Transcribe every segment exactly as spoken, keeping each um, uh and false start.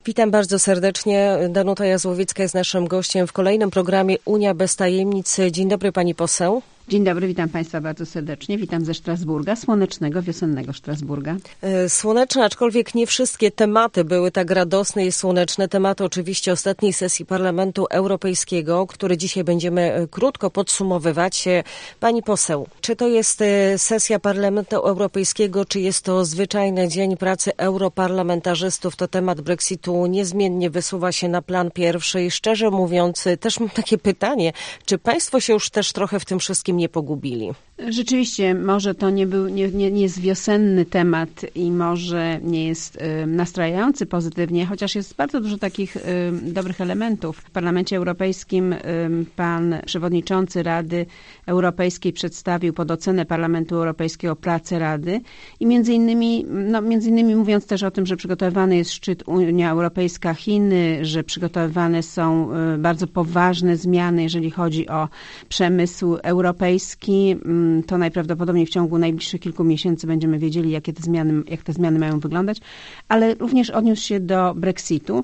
Witam bardzo serdecznie. Danuta Jazłowiecka jest naszym gościem w kolejnym programie Unia bez tajemnic. Dzień dobry, pani poseł. Dzień dobry, witam Państwa bardzo serdecznie. Witam ze Strasburga, słonecznego, wiosennego Strasburga. Słoneczne, aczkolwiek nie wszystkie tematy były tak radosne i słoneczne. Tematy oczywiście ostatniej sesji Parlamentu Europejskiego, który dzisiaj będziemy krótko podsumowywać. Pani poseł, czy to jest sesja Parlamentu Europejskiego, czy jest to zwyczajny dzień pracy europarlamentarzystów? To temat Brexitu niezmiennie wysuwa się na plan pierwszy i szczerze mówiąc też mam takie pytanie, czy Państwo się już też trochę w tym wszystkim nie pogubili? Rzeczywiście, może to nie, był, nie, nie, nie jest wiosenny temat i może nie jest y, nastrajający pozytywnie, chociaż jest bardzo dużo takich y, dobrych elementów. W Parlamencie Europejskim y, pan przewodniczący Rady Europejskiej przedstawił pod ocenę Parlamentu Europejskiego pracę Rady i między innymi, no, między innymi mówiąc też o tym, że przygotowywany jest szczyt Unia Europejska-Chiny, że przygotowywane są y, bardzo poważne zmiany, jeżeli chodzi o przemysł europejski. To najprawdopodobniej w ciągu najbliższych kilku miesięcy będziemy wiedzieli, jakie te zmiany, jak te zmiany mają wyglądać, ale również odniósł się do Brexitu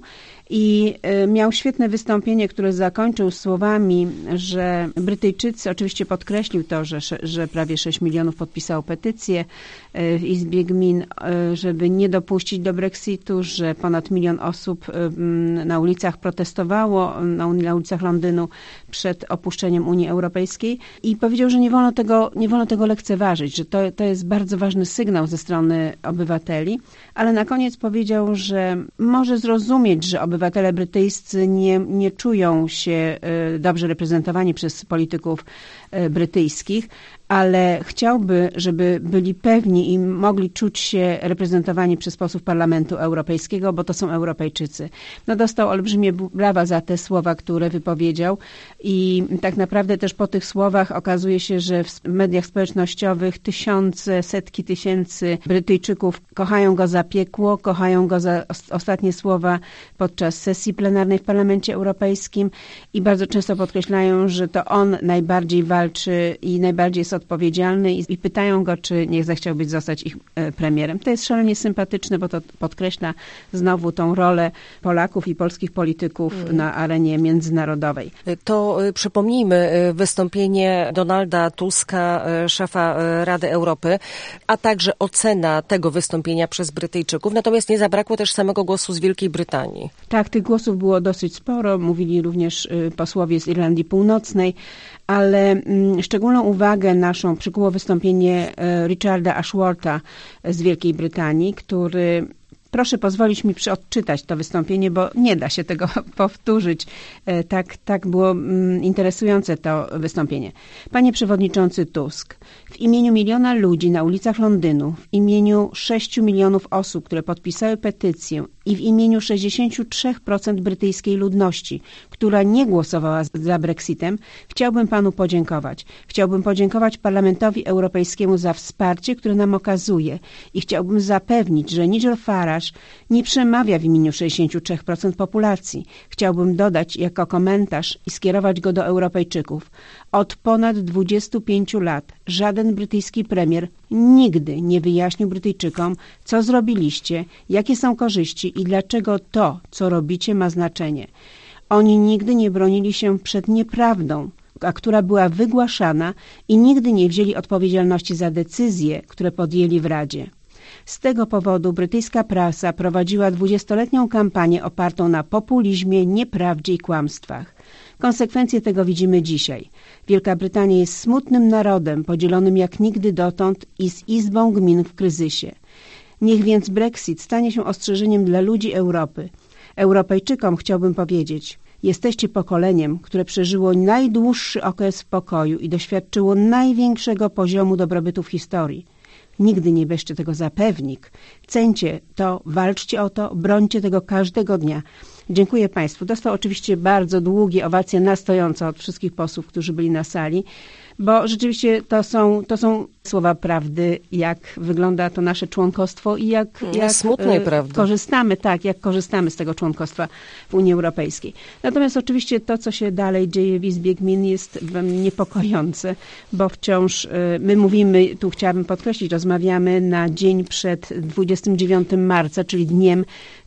i miał świetne wystąpienie, które zakończył słowami, że Brytyjczycy, oczywiście podkreślił to, że, że prawie sześć milionów podpisało petycję w Izbie Gmin, żeby nie dopuścić do Brexitu, że ponad milion osób na ulicach protestowało, na ulicach Londynu przed opuszczeniem Unii Europejskiej i powiedział, że nie wolno tego, nie wolno tego lekceważyć, że to, to jest bardzo ważny sygnał ze strony obywateli, ale na koniec powiedział, że może zrozumieć, że obywatele brytyjscy nie, nie czują się dobrze reprezentowani przez polityków brytyjskich, ale chciałby, żeby byli pewni i mogli czuć się reprezentowani przez posłów Parlamentu Europejskiego, bo to są Europejczycy. No dostał olbrzymie brawa za te słowa, które wypowiedział i tak naprawdę też po tych słowach okazuje się, że w mediach społecznościowych tysiące, setki tysięcy Brytyjczyków kochają go za piekło, kochają go za ostatnie słowa podczas sesji plenarnej w Parlamencie Europejskim i bardzo często podkreślają, że to on najbardziej walczy i najbardziej jest odpowiedzialny i, i pytają go, czy nie zechciałby zostać ich e, premierem. To jest szalenie sympatyczne, bo to podkreśla znowu tą rolę Polaków i polskich polityków mm. na arenie międzynarodowej. To y, przypomnijmy y, wystąpienie Donalda Tuska, y, szefa y, Rady Europy, a także ocena tego wystąpienia przez Brytyjczyków. Natomiast nie zabrakło też samego głosu z Wielkiej Brytanii. Tak, tych głosów było dosyć sporo. Mówili również y, posłowie z Irlandii Północnej, ale mm, szczególną uwagę naszą przykuło wystąpienie y, Richarda Ashworta z Wielkiej Brytanii, który... Proszę pozwolić mi przeodczytać to wystąpienie, bo nie da się tego powtórzyć. Tak, tak było interesujące to wystąpienie. Panie przewodniczący Tusk, w imieniu miliona ludzi na ulicach Londynu, w imieniu sześciu milionów osób, które podpisały petycję i w imieniu sześćdziesiąt trzy procent brytyjskiej ludności, która nie głosowała za Brexitem, chciałbym panu podziękować. Chciałbym podziękować Parlamentowi Europejskiemu za wsparcie, które nam okazuje i chciałbym zapewnić, że Nigel Farage nie przemawia w imieniu sześćdziesiąt trzy procent populacji. Chciałbym dodać jako komentarz i skierować go do Europejczyków. Od ponad dwudziestu pięciu lat żaden brytyjski premier nigdy nie wyjaśnił Brytyjczykom, co zrobiliście, jakie są korzyści i dlaczego to, co robicie, ma znaczenie. Oni nigdy nie bronili się przed nieprawdą, a która była wygłaszana i nigdy nie wzięli odpowiedzialności za decyzje, które podjęli w Radzie. Z tego powodu brytyjska prasa prowadziła dwudziestoletnią kampanię opartą na populizmie, nieprawdzie i kłamstwach. Konsekwencje tego widzimy dzisiaj. Wielka Brytania jest smutnym narodem, podzielonym jak nigdy dotąd i z Izbą Gmin w kryzysie. Niech więc Brexit stanie się ostrzeżeniem dla ludzi Europy. Europejczykom chciałbym powiedzieć, jesteście pokoleniem, które przeżyło najdłuższy okres pokoju i doświadczyło największego poziomu dobrobytu w historii. Nigdy nie bierzcie tego za pewnik. Ceńcie to, walczcie o to, brońcie tego każdego dnia. Dziękuję Państwu. Dostał oczywiście bardzo długie owacje na stojąco od wszystkich posłów, którzy byli na sali, bo rzeczywiście to są, to są słowa prawdy, jak wygląda to nasze członkostwo i jak, jak smutnej prawdy. korzystamy, tak, jak korzystamy z tego członkostwa w Unii Europejskiej. Natomiast oczywiście to, co się dalej dzieje w Izbie Gmin, jest niepokojące, bo wciąż my mówimy, tu chciałabym podkreślić, rozmawiamy na dzień przed dwudziestym dziewiątym marca, czyli dniem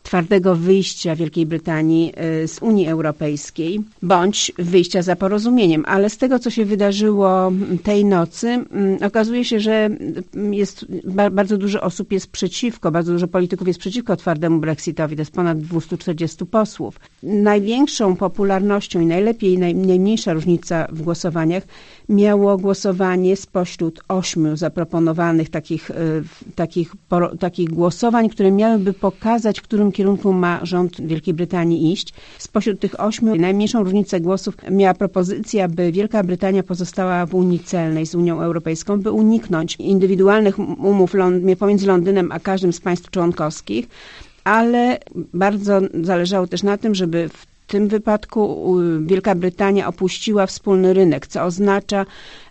twardego wyjścia Wielkiej Brytanii z Unii Europejskiej, bądź wyjścia za porozumieniem. Ale z tego, co się wydarzyło tej nocy, okazuje się, że jest bardzo dużo osób jest przeciwko, bardzo dużo polityków jest przeciwko twardemu Brexitowi. To jest ponad dwieście czterdzieści posłów. Największą popularnością i najlepiej, naj, najmniejsza różnica w głosowaniach miało głosowanie spośród ośmiu zaproponowanych takich, takich, takich głosowań, które miałyby pokazać, w którym kierunku ma rząd Wielkiej Brytanii iść. Spośród tych ośmiu najmniejszą różnicę głosów miała propozycja, by Wielka Brytania pozostała w Unii Celnej z Unią Europejską, by uniknąć indywidualnych umów pomiędzy Londynem a każdym z państw członkowskich, ale bardzo zależało też na tym, żeby w W tym wypadku Wielka Brytania opuściła wspólny rynek, co oznacza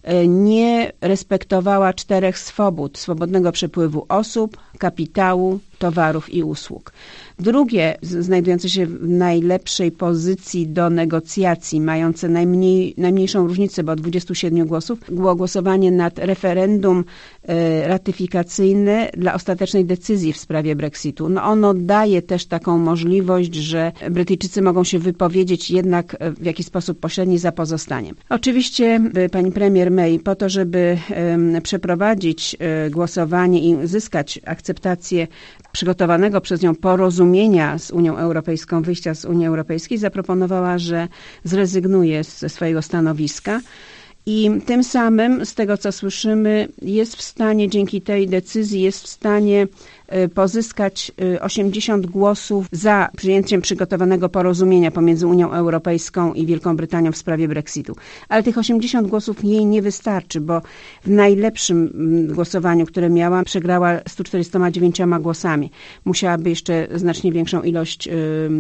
nie respektowała czterech swobód: swobodnego przepływu osób, kapitału, towarów i usług. Drugie, znajdujące się w najlepszej pozycji do negocjacji, mające najmniej, najmniejszą różnicę, bo dwadzieścia siedem głosów, było głosowanie nad referendum ratyfikacyjne dla ostatecznej decyzji w sprawie Brexitu. No ono daje też taką możliwość, że Brytyjczycy mogą się wypowiedzieć jednak w jakiś sposób pośredni za pozostaniem. Oczywiście pani premier May po to, żeby um, przeprowadzić um, głosowanie i zyskać akceptację przygotowanego przez nią porozumienia z Unią Europejską, wyjścia z Unii Europejskiej, zaproponowała, że zrezygnuje ze swojego stanowiska. I tym samym, z tego co słyszymy, jest w stanie, dzięki tej decyzji, jest w stanie pozyskać osiemdziesiąt głosów za przyjęciem przygotowanego porozumienia pomiędzy Unią Europejską i Wielką Brytanią w sprawie Brexitu. Ale tych osiemdziesiąt głosów jej nie wystarczy, bo w najlepszym głosowaniu, które miała, przegrała sto czterdzieści dziewięć głosami. Musiałaby jeszcze znacznie większą ilość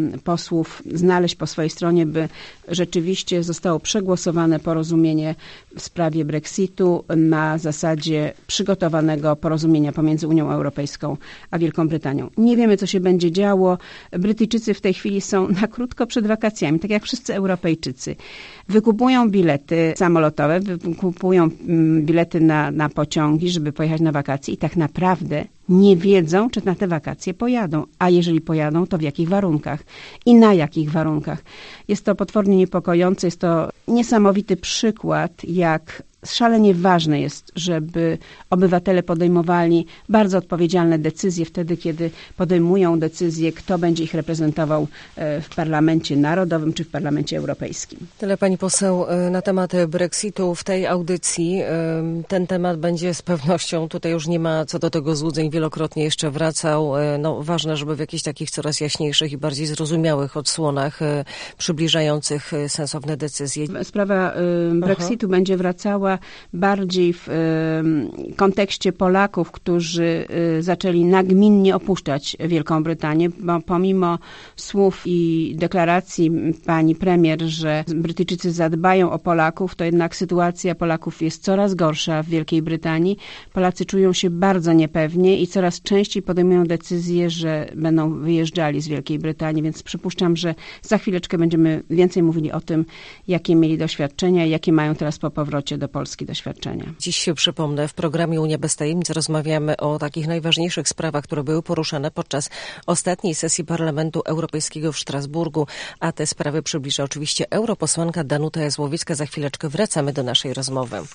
posłów znaleźć po swojej stronie, by rzeczywiście zostało przegłosowane porozumienie w sprawie Brexitu na zasadzie przygotowanego porozumienia pomiędzy Unią Europejską a Wielką Brytanią. Nie wiemy, co się będzie działo. Brytyjczycy w tej chwili są na krótko przed wakacjami, tak jak wszyscy Europejczycy. Wykupują bilety samolotowe, wykupują bilety na, na pociągi, żeby pojechać na wakacje i tak naprawdę nie wiedzą, czy na te wakacje pojadą. A jeżeli pojadą, to w jakich warunkach i na jakich warunkach. Jest to potwornie niepokojące, jest to niesamowity przykład, jak szalenie ważne jest, żeby obywatele podejmowali bardzo odpowiedzialne decyzje wtedy, kiedy podejmują decyzje, kto będzie ich reprezentował w Parlamencie Narodowym czy w Parlamencie Europejskim. Tyle pani poseł na temat Brexitu w tej audycji. Ten temat będzie z pewnością, tutaj już nie ma co do tego złudzeń, wielokrotnie jeszcze wracał. No, ważne, żeby w jakichś takich coraz jaśniejszych i bardziej zrozumiałych odsłonach przybliżających sensowne decyzje. Sprawa Brexitu Aha. będzie wracała bardziej w y, kontekście Polaków, którzy y, zaczęli nagminnie opuszczać Wielką Brytanię, bo pomimo słów i deklaracji pani premier, że Brytyjczycy zadbają o Polaków, to jednak sytuacja Polaków jest coraz gorsza w Wielkiej Brytanii. Polacy czują się bardzo niepewnie i coraz częściej podejmują decyzję, że będą wyjeżdżali z Wielkiej Brytanii, więc przypuszczam, że za chwileczkę będziemy więcej mówili o tym, jakie mieli doświadczenia i jakie mają teraz po powrocie do Polski doświadczenia. Dziś, przypomnę, w programie Unia bez tajemnic rozmawiamy o takich najważniejszych sprawach, które były poruszane podczas ostatniej sesji Parlamentu Europejskiego w Strasburgu, a te sprawy przybliża oczywiście europosłanka Danuta Jazłowiecka. Za chwileczkę wracamy do naszej rozmowy.